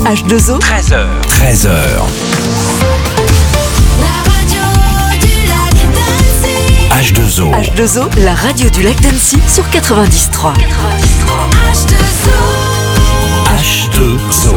H2O, 13h. 13h. H2O. H2O, la radio du lac d'Annecy sur 93.3. H2O.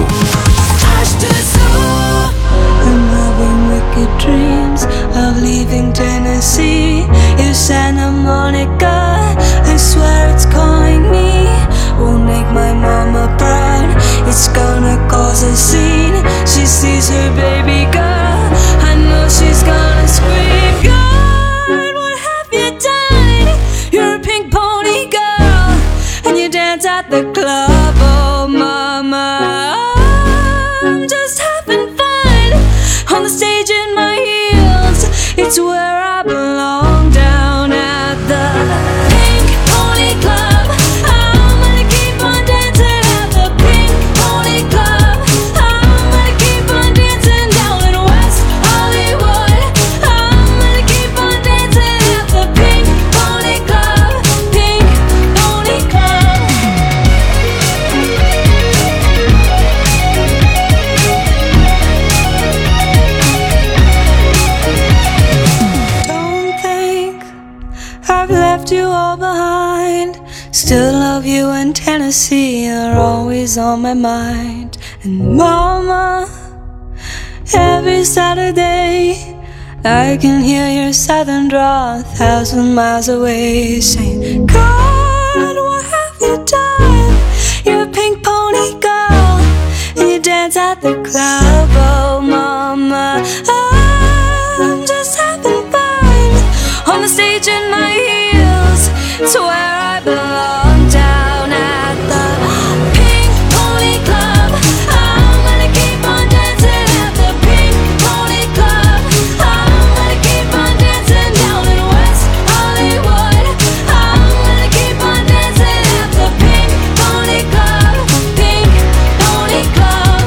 I'm having wicked dreams of leaving Tennessee. If Santa Monica, I swear it's calling me. Won't make my mama proud. It's gonna cause a scene. She sees her baby girl. I know she's gonna scream. God, what have you done? You're a pink pony girl, and you dance at the club. Oh, mama, I'm just having fun on the stage in my heels. It's where I belong, down at the Pink Pony Club. I'm gonna keep on dancing at the Pink Pony Club. I'm gonna keep on dancing down in West Hollywood. I'm gonna keep on dancing at the Pink Pony Club. Pink Pony Club. Don't think I've left you all behind. Still love you in Tennessee. You're always on my mind. And mama, every Saturday I can hear your southern drawl 1,000 miles away, saying, God, what have you done? You're a pink pony girl, and you dance at the club. Oh, mama, I'm just having fun on the stage in my heels. It's where I belong, down at the Pink Pony Club. I'm gonna keep on dancing at the Pink Pony Club. I'm gonna keep on dancing down in West Hollywood. I'm gonna keep on dancing at the Pink Pony Club. Pink Pony Club.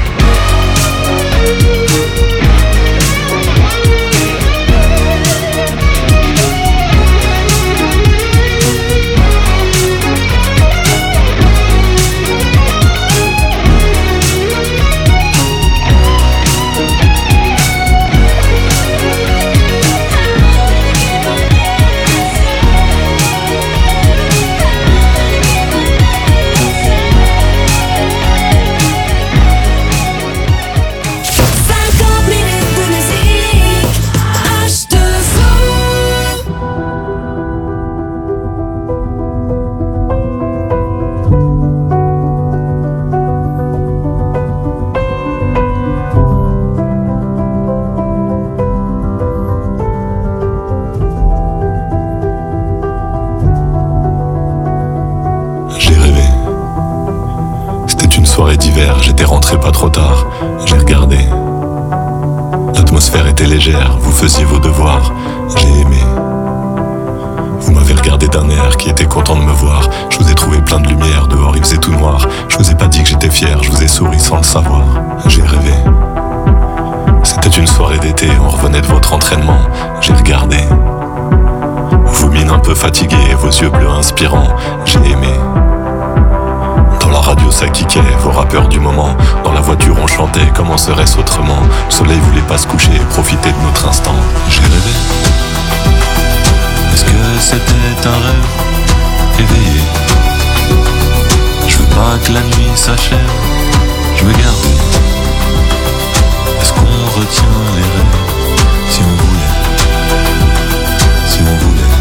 J'ai rêvé. C'était une soirée d'hiver, j'étais rentré pas trop tard. J'ai regardé. L'atmosphère était légère, vous faisiez vos devoirs. J'ai aimé. Vous m'avez regardé d'un air qui était content de me voir. Je vous ai trouvé plein de lumière, dehors il faisait tout noir. Je vous ai pas dit que j'étais fier, je vous ai souri sans le savoir. J'ai rêvé. C'était une soirée d'été, on revenait de votre entraînement. J'ai regardé. Vos mines un peu fatiguées, vos yeux bleus inspirants. J'ai aimé. Dans la radio ça kickait, vos rappeurs du moment. Dans la voiture on chantait, comment serait-ce autrement? Le soleil voulait pas se coucher, profiter de notre instant. J'ai rêvé. Est-ce que c'était un rêve éveillé? Je veux pas que la nuit s'achève, je veux garder. Est-ce qu'on retient les rêves? Si on voulait, si on voulait.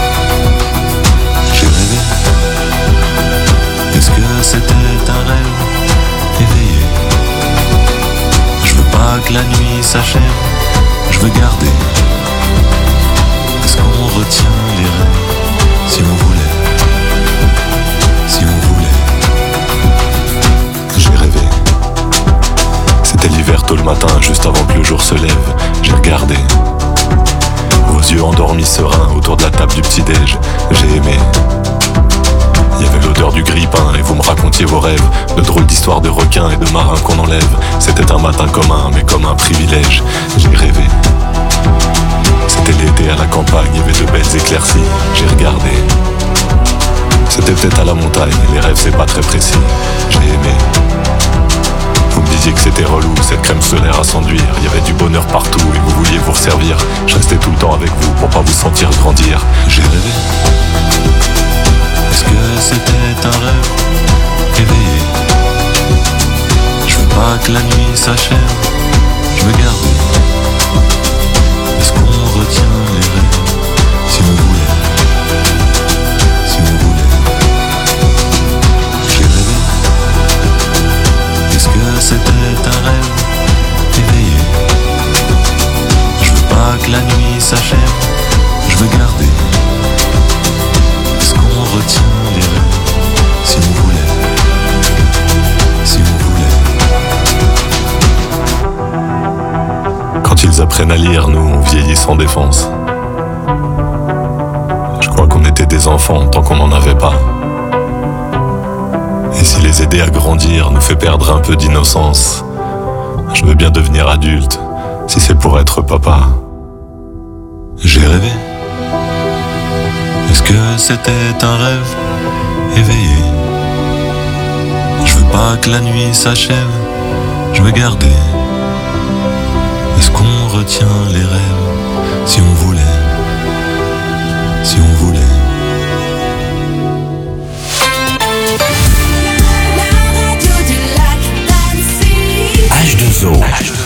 J'ai rêvé. Est-ce que c'était un rêve éveillé? Je veux pas que la nuit s'achève, je veux garder. Est-ce qu'on retient les rêves? Si on voulait, si on voulait. J'ai rêvé. C'était l'hiver tôt le matin, juste avant que le jour se lève. J'ai regardé. Vos yeux endormis sereins autour de la table du petit-déj. J'ai aimé. Il y avait l'odeur du grille-pain et vous me racontiez vos rêves. De drôles d'histoires de requins et de marins qu'on enlève. C'était un matin commun, mais comme un privilège. J'ai rêvé. C'était l'été à la campagne, il y avait de belles éclaircies. J'ai regardé. C'était peut-être à la montagne, les rêves c'est pas très précis. J'ai aimé. Vous me disiez disiez que c'était relou, cette crème solaire à s'enduire. Il y avait du bonheur partout et vous vouliez vous resservir. Je restais tout le temps avec vous pour pas vous sentir grandir. J'ai rêvé. Est-ce que c'était un rêve éveillé? Je veux pas que la nuit s'achève, je veux garder. Est-ce qu'on retient les rêves? Si on voulait, si on voulait. J'ai rêvé. Est-ce que c'était un rêve éveillé? Je veux pas que la nuit s'achève, je veux garder. Est-ce qu'on retient les rêves? Si on voulait, si on voulait. Quand ils apprennent à lire, nous on vieillit sans défense. Je crois qu'on était des enfants tant qu'on n'en avait pas. Et si les aider à grandir nous fait perdre un peu d'innocence, je veux bien devenir adulte, si c'est pour être papa. J'ai rêvé. Est-ce que c'était un rêve éveillé? Je veux pas que la nuit s'achève, je veux garder. Est-ce qu'on retient les rêves? Si on voulait, si on voulait. H2O.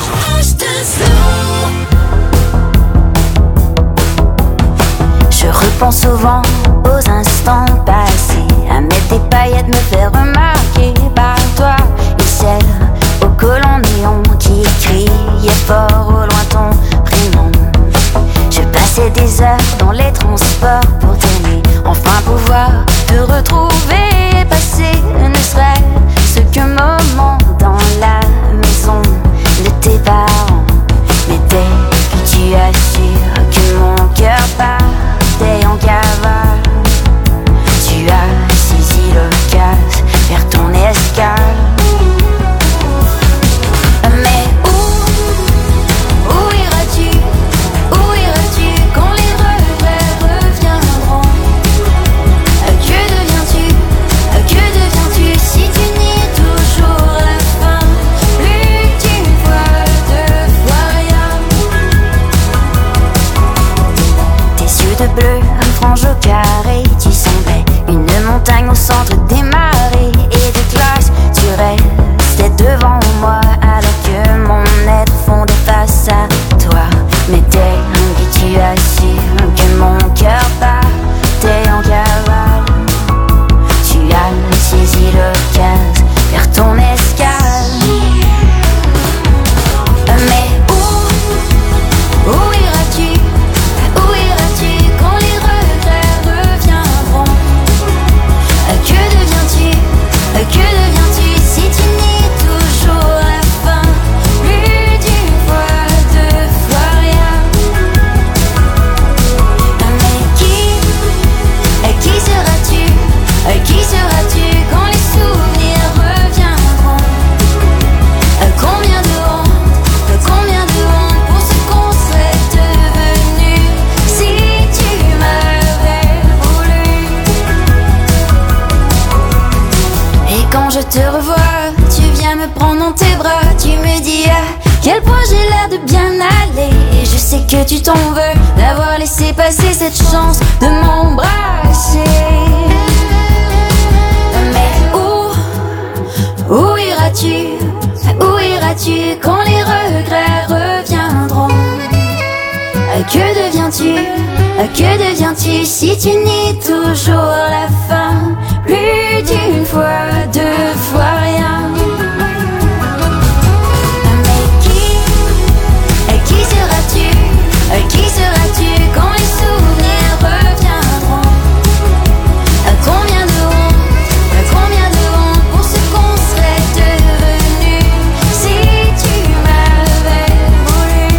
Je repense souvent aux instants passés, à mettre des paillettes, me faire remarquer par toi. Et celle au collant néon qui criait fort au loin ton prénom. Je passais des heures dans les transports pour t'aimer, enfin pouvoir te retrouver, passer ne serait-ce qu'un moment dans la maison de tes parents. Mais dès que tu assures que mon cœur partait en cavale, tu as saisi l'occasion vers ton escale. Mais où iras-tu quand les regrets reviendront? Que deviens-tu si tu nies toujours la fin? Plus d'une fois, deux fois rien. Tes yeux de bleu, une frange au carré, tu semblais une montagne au centre des marées et des glaces. Tu restais devant moi alors que mon être fondait face à toi. Mais dès que tu assures que mon cœur partait en cavale, tu as saisi l'occasion vers ton escale. Mais où iras-tu quand les regrets reviendront? Que deviens-tu si tu nies toujours la fin? Plus d'une fois, deux fois rien. Mais qui seras-tu quand les souvenirs reviendront? Combien de honte pour ce qu'on serait devenu si tu m'avais voulu. Et quand je te revois, tu viens me prendre dans tes bras, tu me dis à quel point j'ai l'air de bien aller. Et je sais que tu t'en veux d'avoir laissé passer cette chance de m'embrasser. Mais où iras-tu quand les regrets reviendront? Que deviens-tu si tu nies toujours la fin? Plus d'une fois, deux fois rien. Mais qui seras-tu quand les souvenirs reviendront? Combien de honte pour ce qu'on serait devenu si tu m'avais voulu.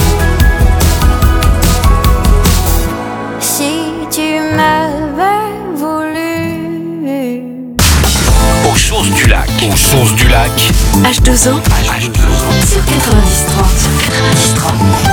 Si tu m'avais voulu. Aux sources du lac. Aux sources du lac. H2O sur 90.3.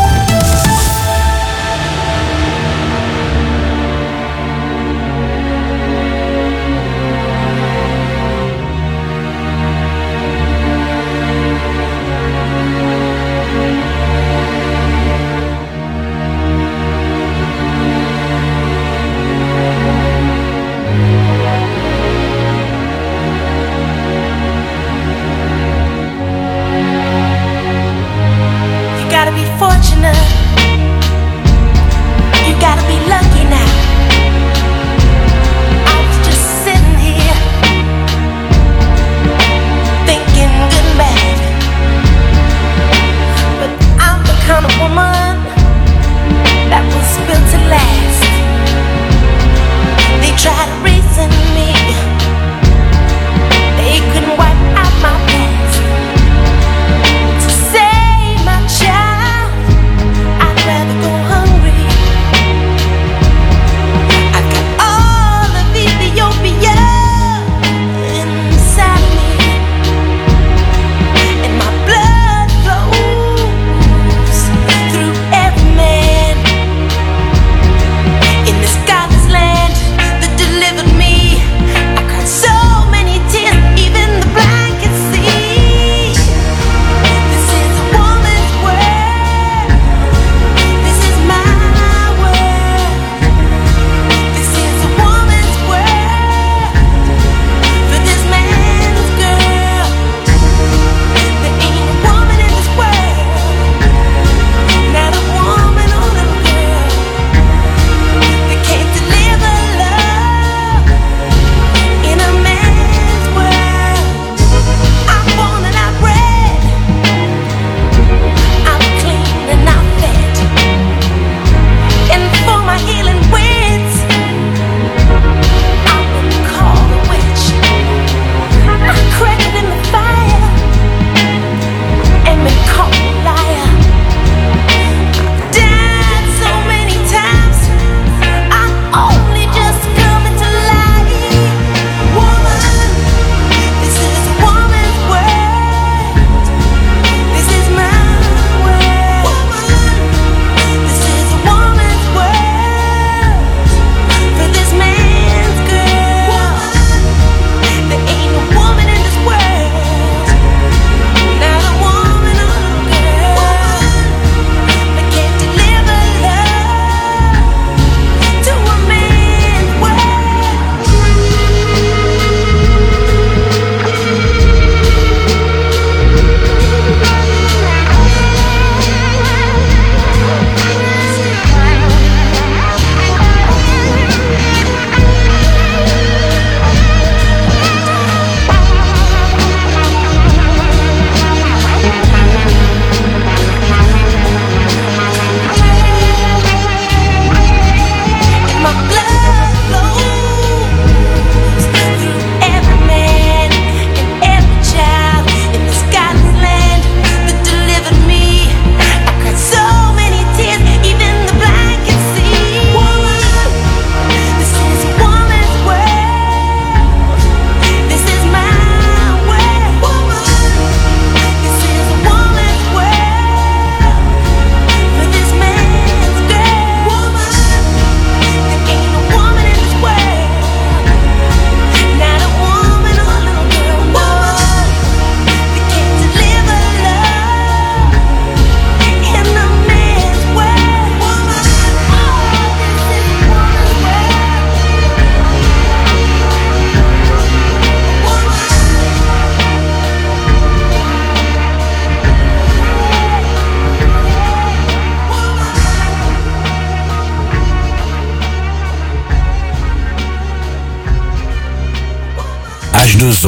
H2O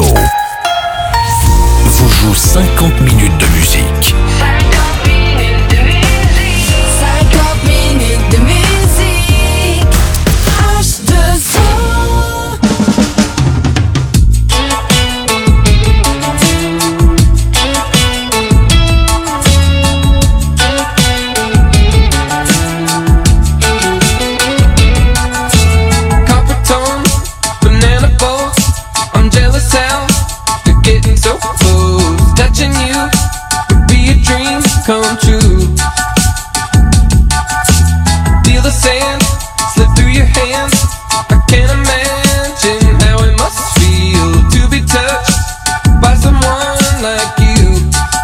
vous joue 50 minutes de musique. 50 minutes de musique. 50 minutes de musique. H2O. Come true. Feel the sand slip through your hands. I can't imagine how it must feel to be touched by someone like you.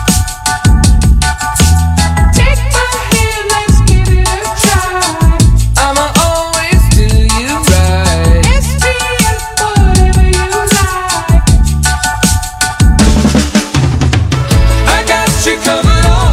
Take my hand, let's give it a try. I'ma always do you right. SPF, whatever you like. I got you covered.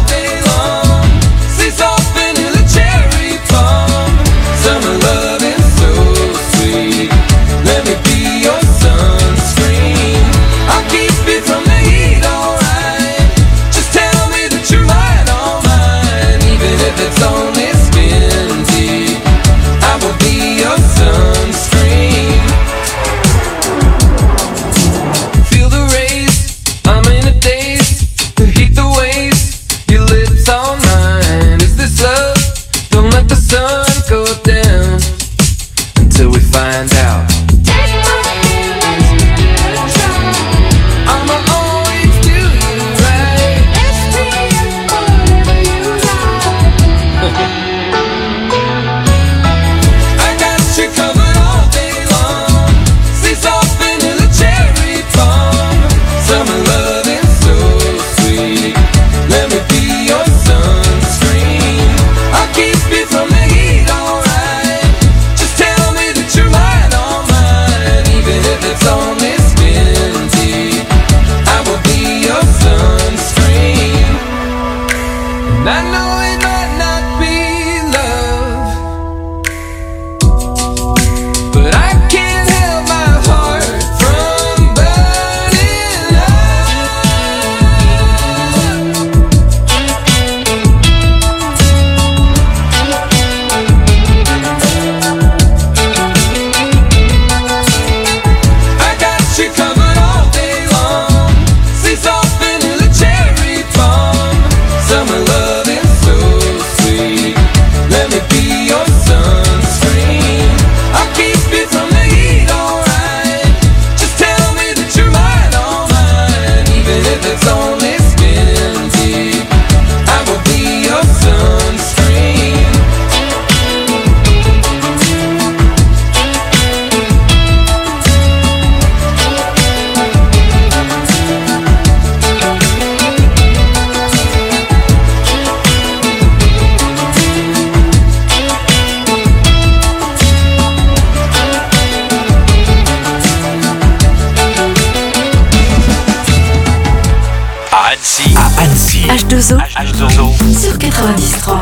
H2O sur 93.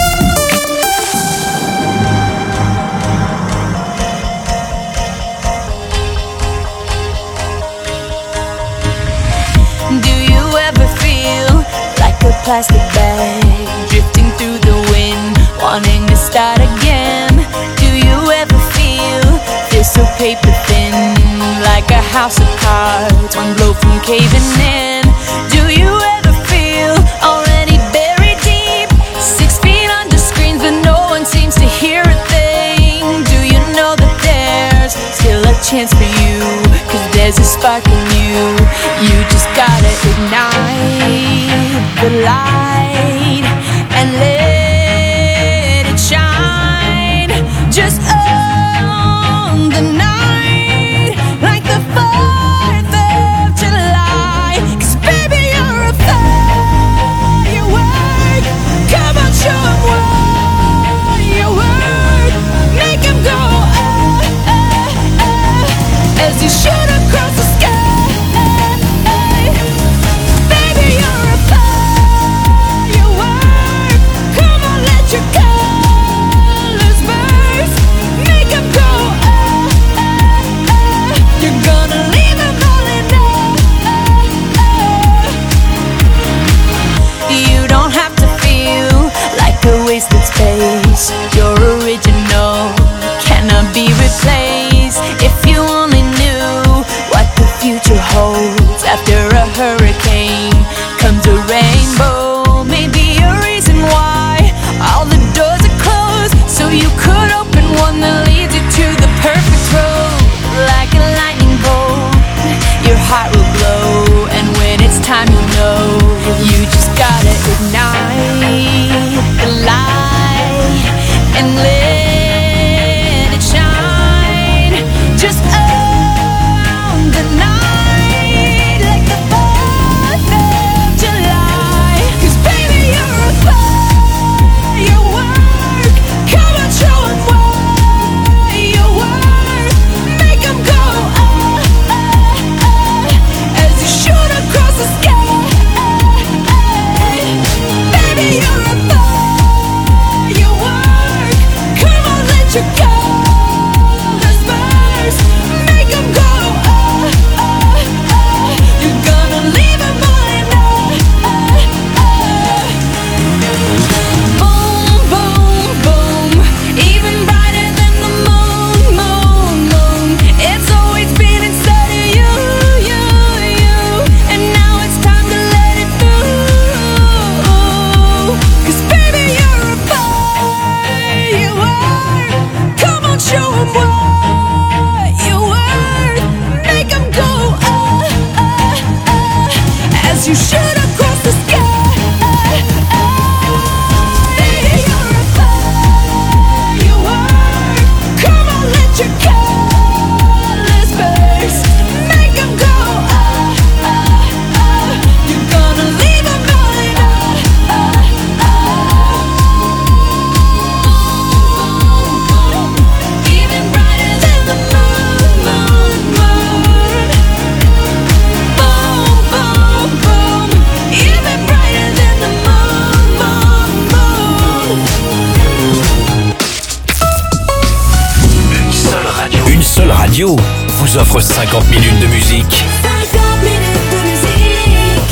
Do you ever feel like a plastic bag drifting through the wind, wanting to start again? Do you ever feel so paper thin, like a house of cards, one blow from caving in? Do you ever feel already buried deep, 6 feet under screens, but no one seems to hear a thing? Do you know that there's still a chance for you, 'cause there's a spark in you? You just gotta ignite the light and let it shine. Just own the night like the 4th of July. 'Cause baby, you're a firework. Come on, show 'em what you work. Make 'em go as you shoot across the sky. Baby, you're a firework. as you shoot across the sky. Baby, you're a firework. Come on, let your colors burst. Make 'em go, You're gonna leave 'em going, Even brighter than the moon, Boom, boom, boom. Even brighter than the moon, Une seule radio vous offre 50 minutes de musique. 50 minutes de musique.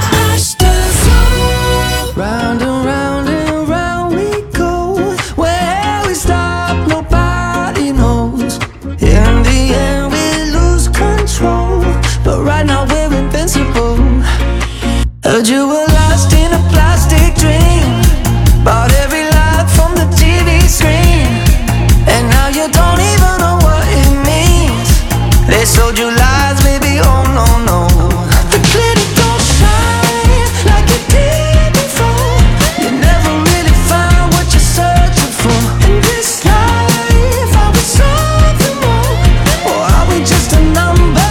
H2O. Round and round we go. Where we stop, nobody knows. In the end, we lose control. But right now, we're invincible. Heard you were lost in a plastic dream. Bought every light from the TV screen. And now you don't even know what it means. They sold you lies, baby, oh no, no. The glitter don't shine like it did before. You never really find what you're searching for. In this life, are we something more? Or are we just a number?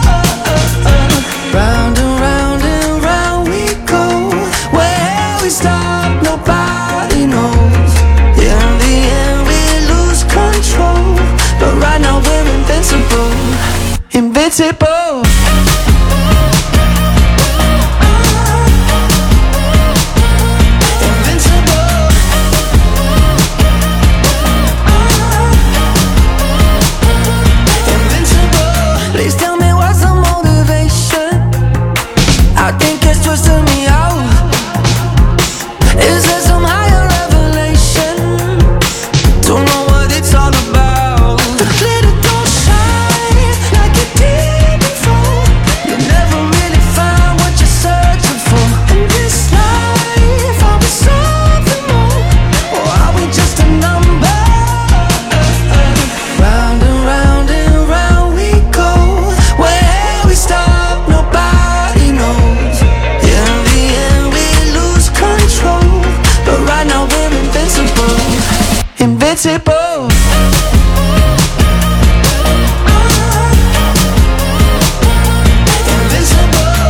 Round and round we go. Where we stop, nobody knows. In the end, we lose control. But right now, we're invincible. Invincible. Invincible. Invincible. Please tell me what's the motivation. I think it's twisting me out. Is there some higher revelation? Don't know what it's all about. The glitter don't shine like it did before. You never really find what you're searching for. In this life, are we something more? Or are we just a number? Round and round we go. Where we stop, nobody knows. In the end, we lose control. But right now, we're invincible. Invincible. Invincible.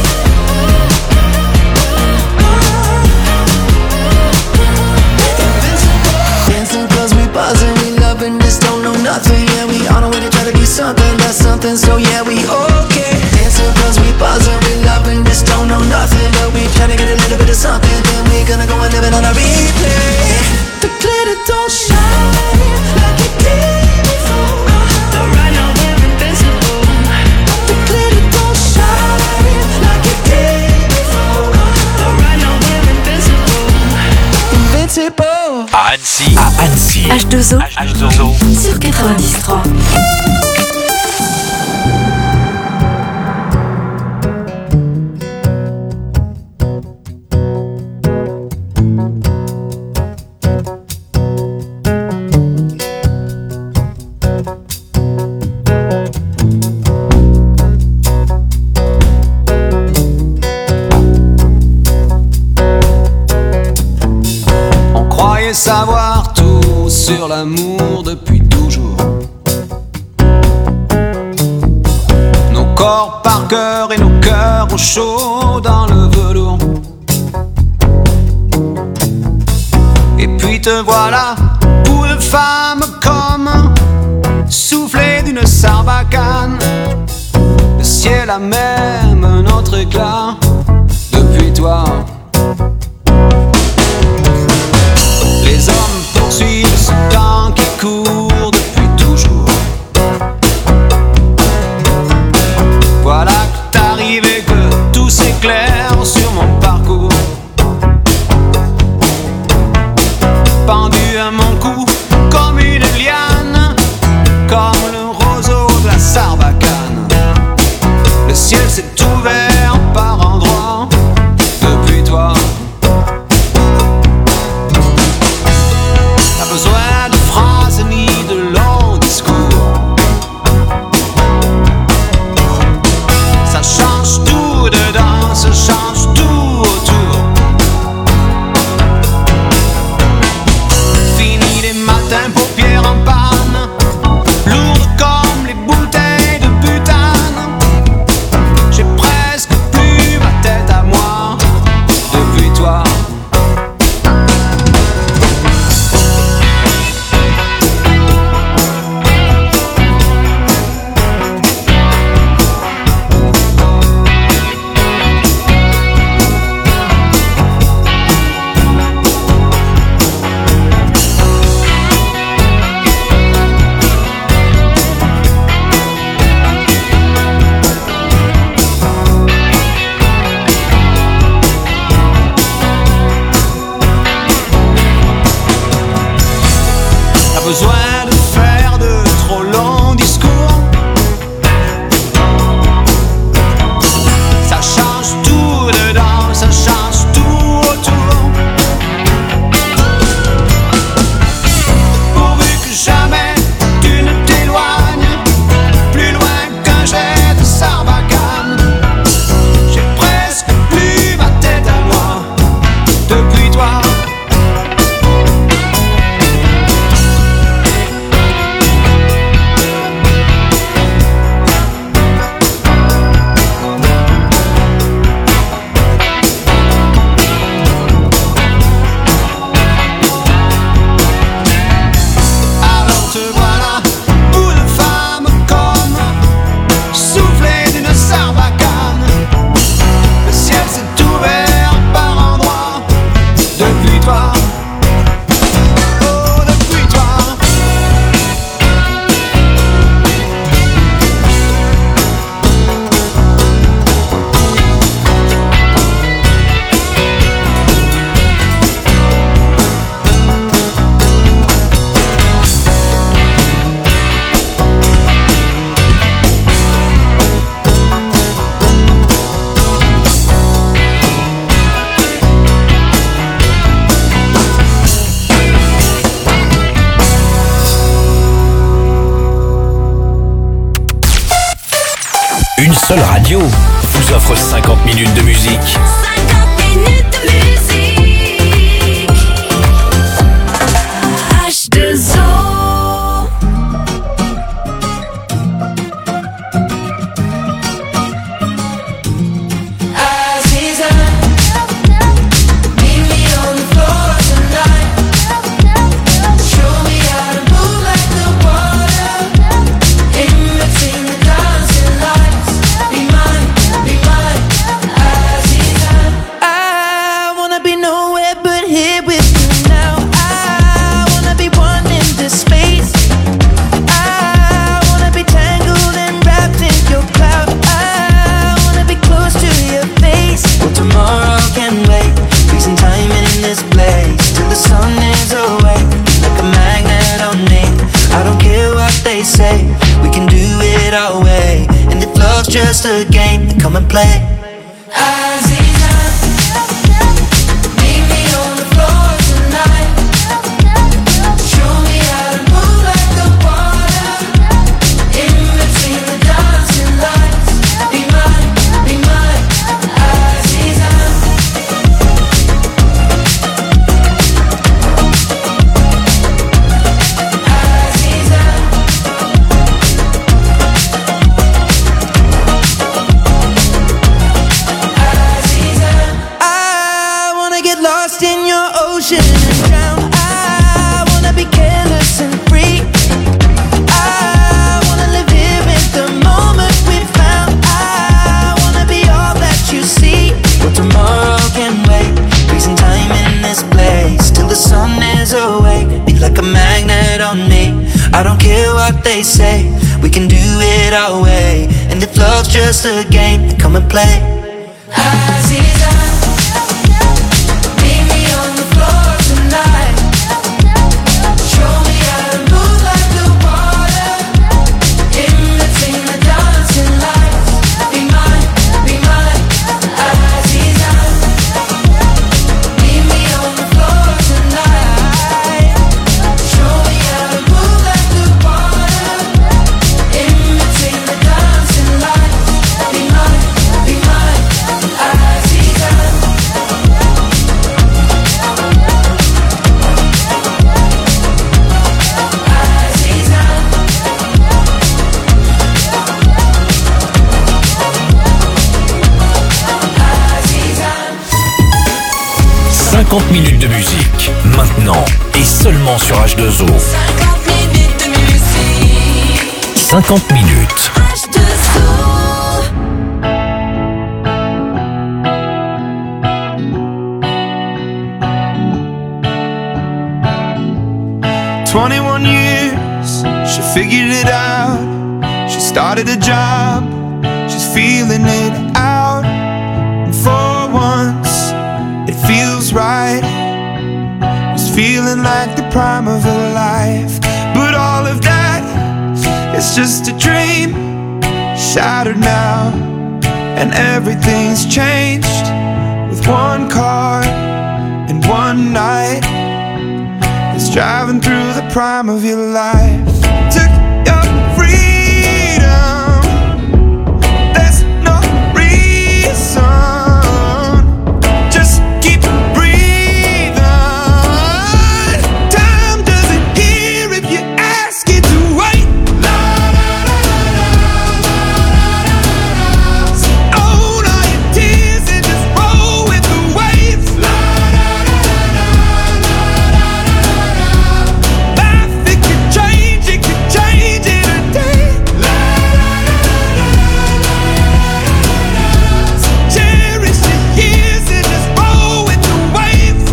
Dancing 'cause we buzzing, we loving this, don't know nothing. Yeah, we on our way to try to be something, that's something. So yeah, we okay. Dancing 'cause we buzzing, we loving this, don't know nothing, but we try to get a little bit of something. Then we gonna go and live it on a replay. The glitter don't shine like it did before. But right now we're invincible. The glitter don't shine like it did before. But right now we're invincible. Invincible. À Annecy. H2O H2O. sur 93. On croyait savoir tout sur l'amour depuis toujours. Nos corps par cœur et nos cœurs au chaud dans le velours. Et puis te voilà, pour une femme comme soufflé d'une sarbacane. Le ciel a même un autre éclat depuis toi. Les hommes poursuivent ce temps qui court depuis toujours. Voilà que t'arrives et que tout s'éclaire sur mon parcours. Pendu à mon cou comme une liane, comme le roseau de la sarbacane. Le ciel s'est ouvert par endroits depuis toi. Pas besoin de phrases ni de longs discours. Ça change tout dedans ce Une seule radio vous offre 50 minutes de musique. 50 minutes de musique. H2O. Just a game, come and play. They say we can do it our way, and if love's just a game, then come and play. Meet me on the floor tonight. Show me how to move like the water in between the dancing lights. Be mine, Aziza. Meet me on the floor tonight. Show me how to move like the water in between the dancing lights. Be mine, Aziza. 50 minutes de musique, maintenant et seulement sur H2O. 50 minutes de musique. 50 minutes. H2O. 21 years, she figured it out. She started a job, she's feeling it out. And for once, it feels right. It's feeling like the prime of her life. But all of that is just a dream, shattered now. And everything's changed with one car and one night. It's driving through the prime of your life. Took your freedom, there's no reason. Just keep breathing. Time doesn't hear if you ask it to wait. Own all your tears and just roll with the waves. Life, it could change in a day. Cherish the years and just roll with the waves.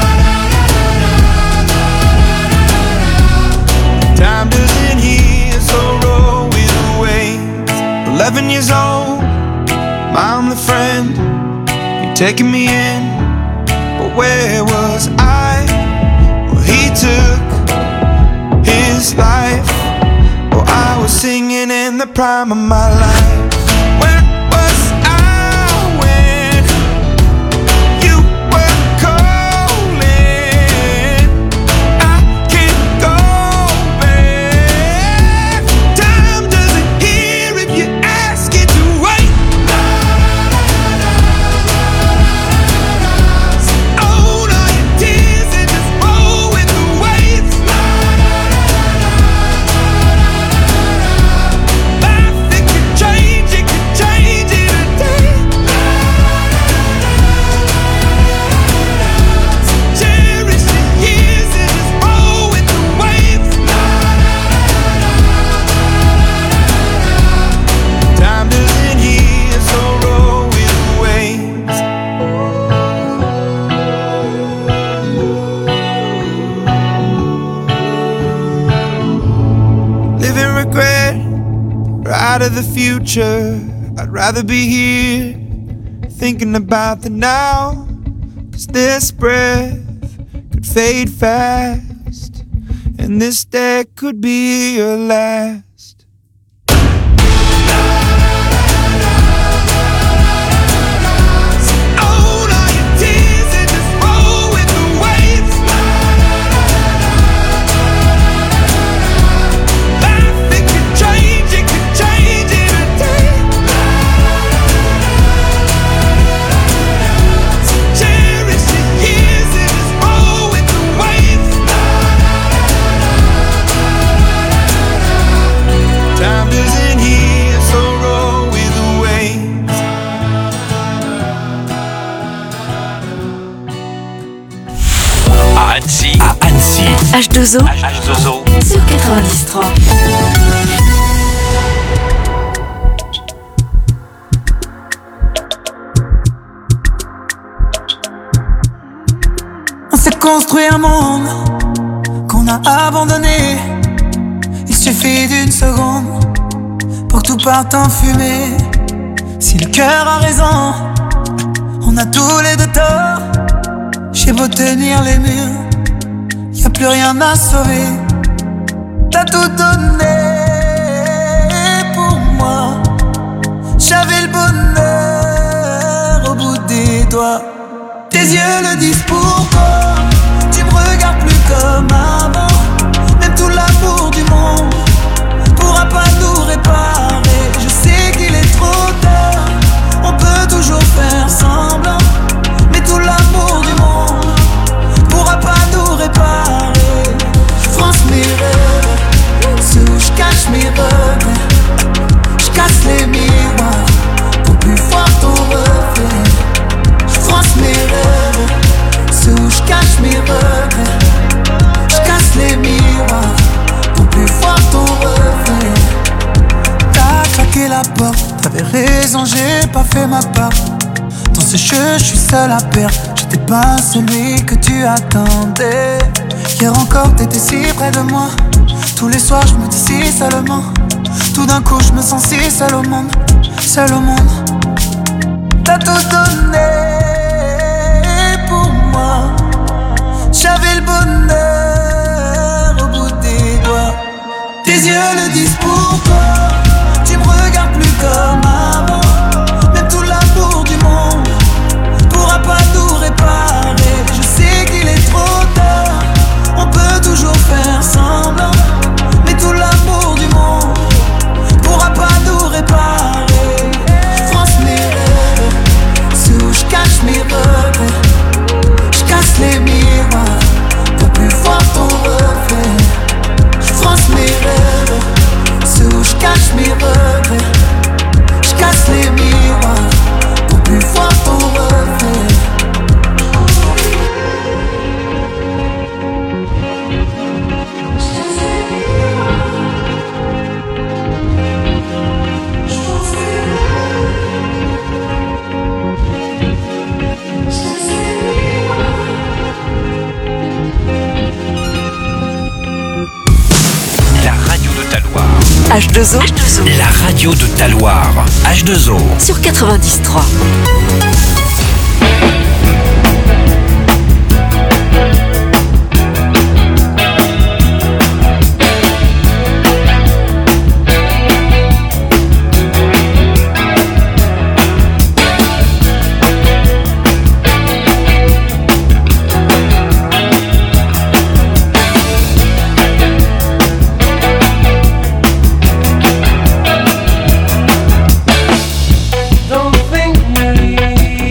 Time doesn't heal, so roll with the waves. 11 years old, I'm the friend. You're taking me in, but where was I? Well, he took his life. Well, I was singing in the prime of my life. Where was I when you were calling? I can't go back. Time doesn't hear if you ask it to wait. future. I'd rather be here, thinking about the now. 'Cause this breath could fade fast, and this day could be your last. H2O sur 93. On s'est construit un monde qu'on a abandonné. Il suffit d'une seconde pour que tout parte en fumée. Si le cœur a raison, on a tous les deux tort. J'ai beau tenir les murs, y'a plus rien à sauver. T'as tout donné pour moi. J'avais le bonheur au bout des doigts. Tes yeux le disent pourquoi. Tu me regardes plus comme avant. Même tout l'amour du monde pourra pas nous réparer. Je sais qu'il est trop tard, on peut toujours faire semblant. Mais tout l'amour du monde pourra pas nous réparer. Je France mes rêves, sous je cache mes regrets. Je casse les miroirs pour plus voir ton reflet. Je France mes rêves, sous je cache mes regrets. Je casse les miroirs pour plus voir ton reflet. T'as claqué la porte, t'avais raison, j'ai pas fait ma part. Dans ce jeu, je suis seul à perdre. J'étais pas celui que tu attendais. Hier encore, t'étais si près de moi. Tous les soirs, je me dis si seulement. Tout d'un coup, je me sens si seul au monde. Seul au monde. T'as tout donné pour moi. J'avais le bonheur au bout des doigts. Tes yeux le disent pourquoi. Tu me regardes plus comme avant. Même tout l'amour du monde pourra pas nous réparer. Je sais qu'il est trop tard, on peut toujours faire semblant. Mais tout l'amour du monde pourra pas nous réparer. Je France mes rêves, sous je cache mes regrets. Je casse les miroirs pour plus voir ton reflet. Je France mes rêves, sous je cache mes regrets. Je casse les miroirs pour plus voir ton reflet. H2O, la radio de ta Loire. H2O sur 93. Don't think me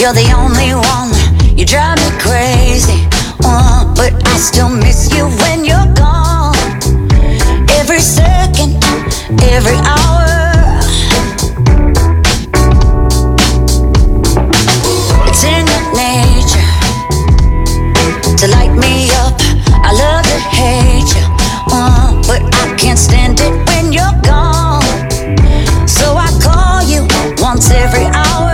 You're the only one, you drive me crazy, but I still miss you when you're gone. Every second, every hour, it's in your nature to light me up. I love to hate you, but I can't stand it when you're gone. So I call you once every hour.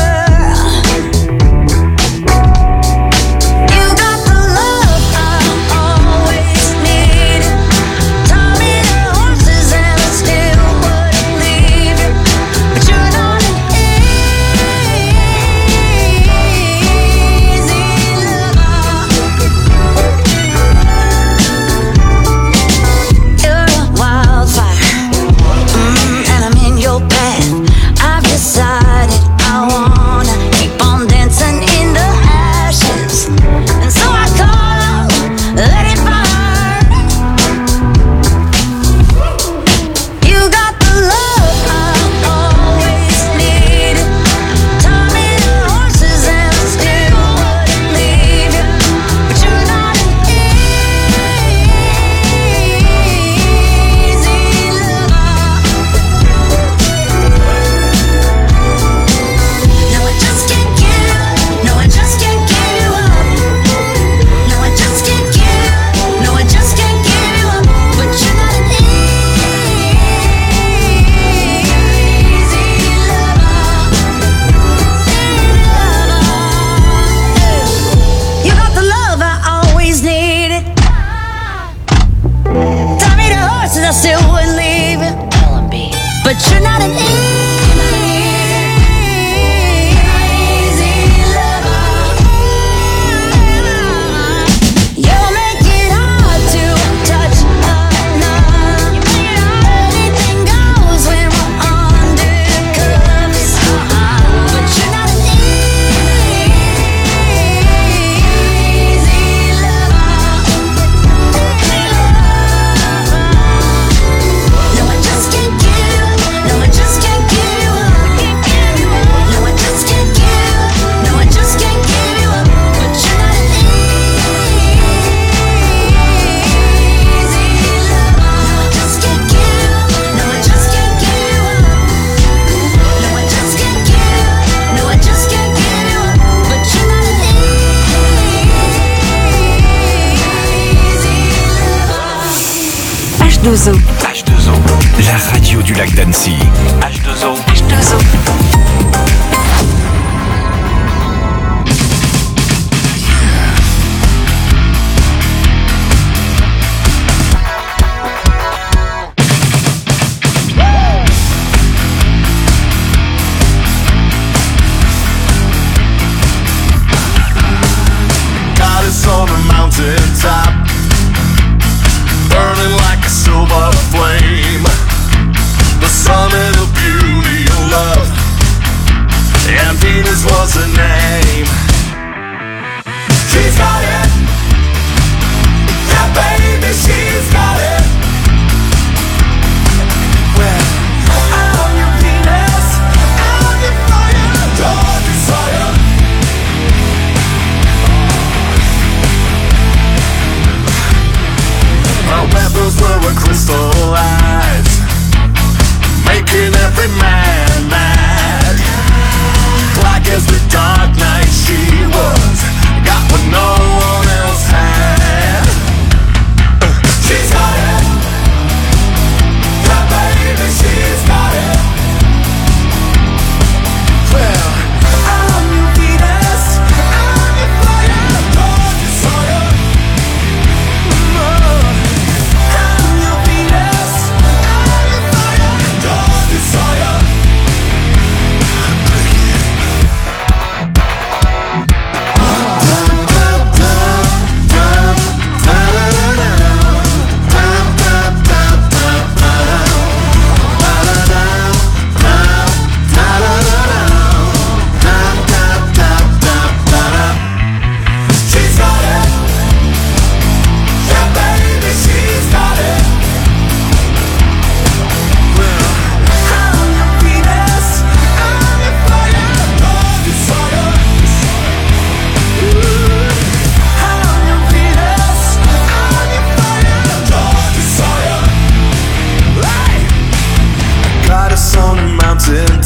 H2O. H2O, la radio du lac d'Annecy. H2O. H2O. Goddess on a mountain top, burning like a silver flame, the summit of beauty and love, and Venus was her name. She's got it, yeah baby, she's got it. Well, I'm your Venus, I'm your fire, your desire.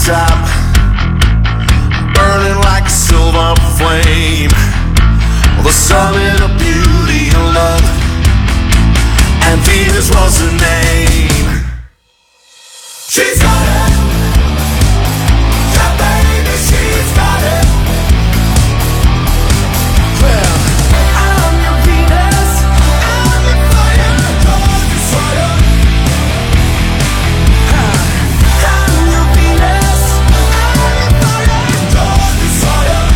top, burning like a silver flame, the summit of beauty and love, and Venus was her name. She's got it, yeah baby, she's got it. Well, I'm your Venus, I'm your fire, your desire. I'm your Venus, I'm your fire, your desire.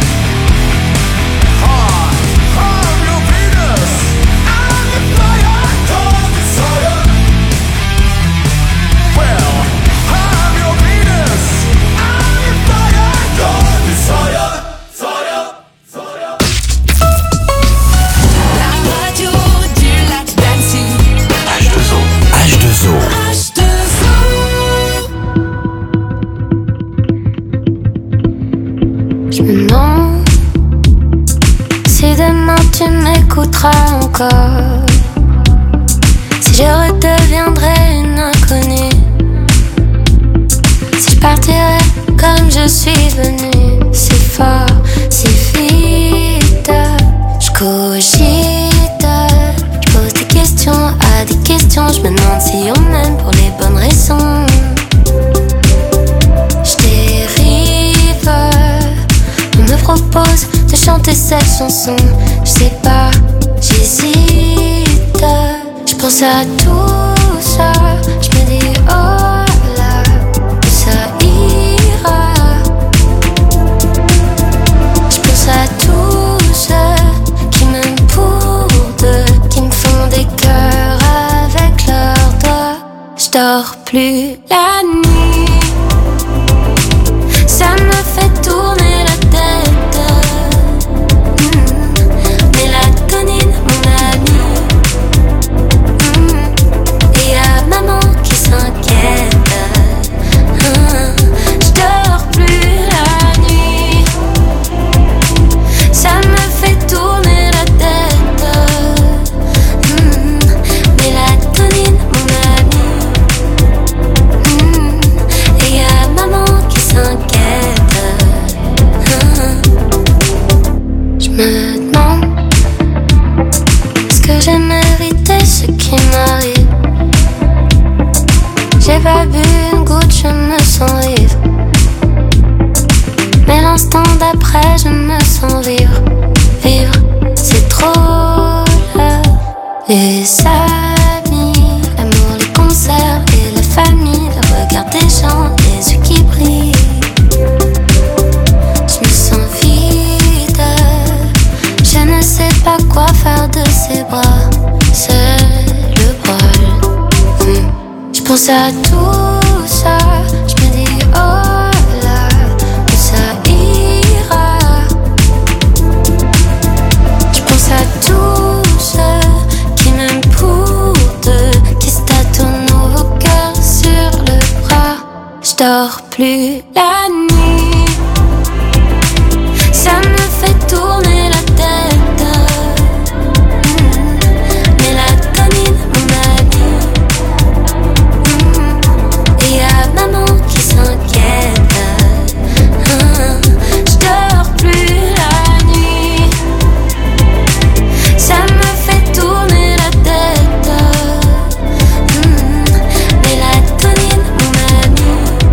I'm your Venus, I'm your fire, your desire. Well, I'm your Venus, I'm your fire, your desire. Fire, fire. La radio du lac d'Annecy. H2O. H2O. Je me demande si demain tu m'écouteras encore, si je redeviendrai une inconnue, si je partirai comme je suis venue, si fort, si vite. Je cogite, je pose des questions à des questions, je me demande si on m'aime pour les bonnes raisons. Je dérive, on me propose de chanter cette chanson. Je sais pas, j'hésite. Je pense à tout ça, je me dis oh là, que ça ira. Je pense à tous ceux qui m'aiment pour deux, qui me font des cœurs avec leurs doigts. Je dors plus la nuit, ça me fait tourner la tête. Mélatonine, mon ami. Et y'a maman qui s'inquiète. Je dors plus la nuit, ça me fait tourner la tête. Mélatonine, mon ami. Et y'a maman qui s'inquiète. Je me demande, est-ce que j'ai mérité ce qui m'arrive? J'ai pas bu une goutte, je me sens vivre. Mais l'instant d'après, je me sens vivre. Vivre, c'est trop là. Les amis, l'amour, les concerts et la famille, le regard des gens, les yeux qui brillent. Je me sens vide, je ne sais pas quoi faire de ces bras. C'est le bol. Je pense à tout ça, je me dis oh là, que ça ira. Je pense à tous ceux qui m'aiment pour deux, qui se tatouent nos cœurs sur le bras. Je dors plus la nuit, ça me fait tourner la tête. Mélatonine, mon ami. Et y'a maman qui s'inquiète. Je dors plus la nuit, ça me fait tourner la tête. Mélatonine, mon ami.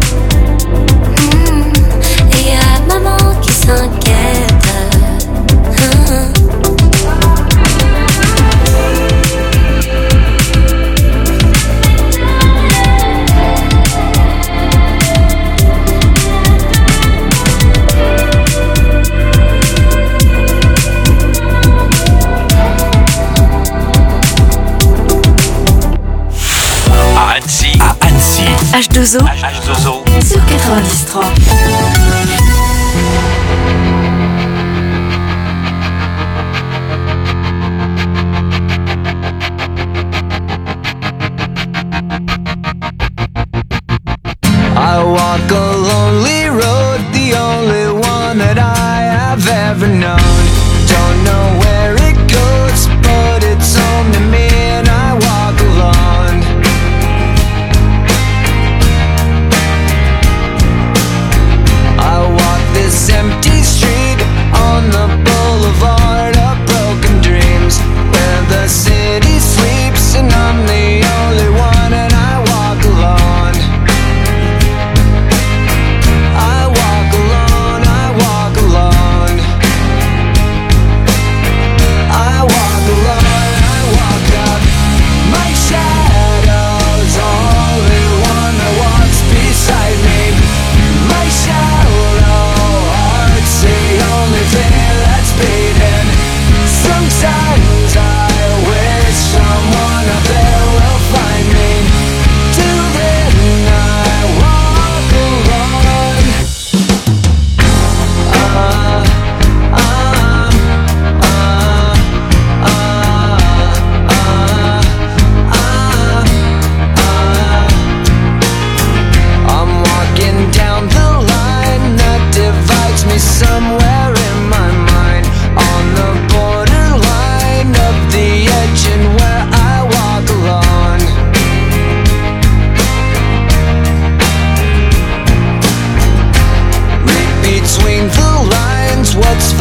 Et y'a maman qui s'inquiète. À Annecy. H2O H2O. sur 93. I walk a lonely road, the only one that I have ever known. Don't know where it goes, but it's home to me and I walk alone.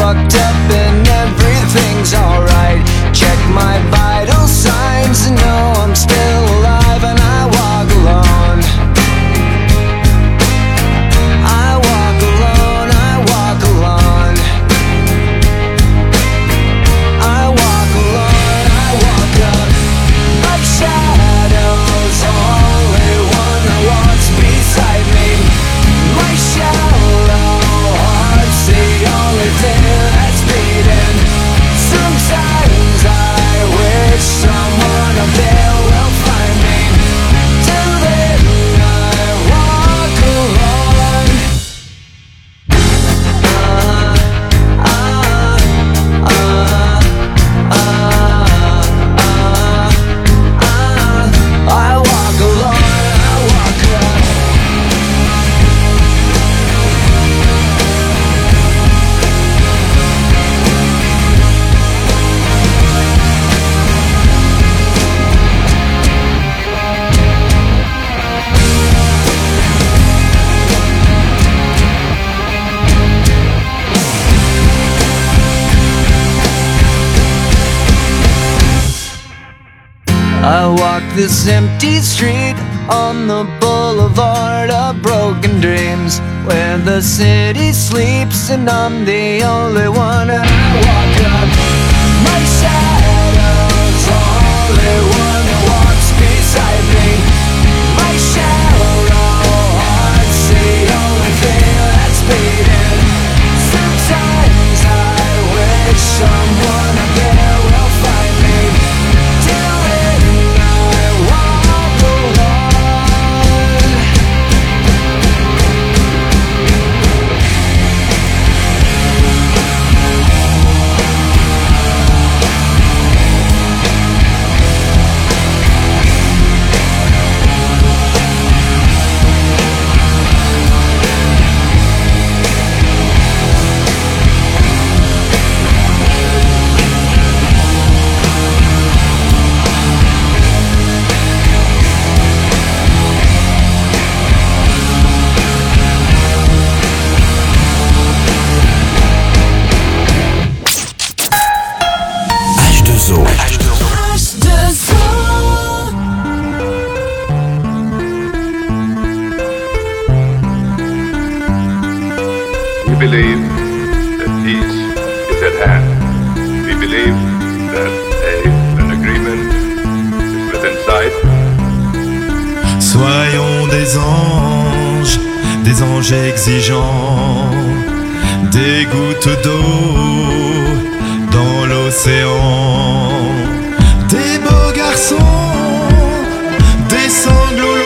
fucked up and everything's alright. Check my vital signs and know I'm still alive, and I walk alone. I walk alone, I walk alone. I walk alone, I walk up. My shadow's only one that walks beside me. My shallow heart's the only thing that's beating. Sometimes I wish someone up there will find me. Till then I walk alone. I walk alone, I walk up. I walk this empty street on the boulevard of broken dreams, where the city sleeps and I'm the only one. And I walk up. My shadow's only one that walks beside me. My shallow heart's the only thing that's beating. Sometimes I wish someone up there will find me. Till then I walk alone. H2O. We believe that peace is at hand. We believe that an agreement is within sight. Soyons des anges exigeants, des gouttes d'eau dans l'océan, des beaux garçons, des sanglots